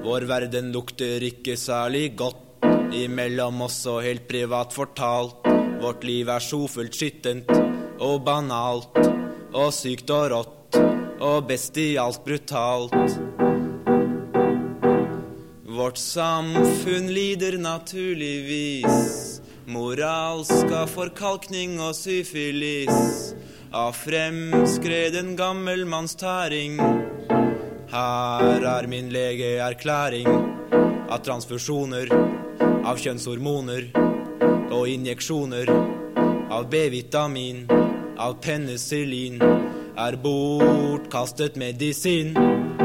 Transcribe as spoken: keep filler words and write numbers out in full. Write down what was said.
Vår verden lukter ikke særlig godt, imellom også helt privat fortalt. Vårt liv er sjofullt skittent og banalt, og sykt og rått, og bestialt brutalt. Vårt samfunn lider naturligvis moralsk av forkalkning og syfilis, av fremskreden gammelmannstæring. Her er min legeerklæring av transfusjoner, av kjønnshormoner og injeksjoner, av B-vitamin, av penicillin, er bortkastet medisin.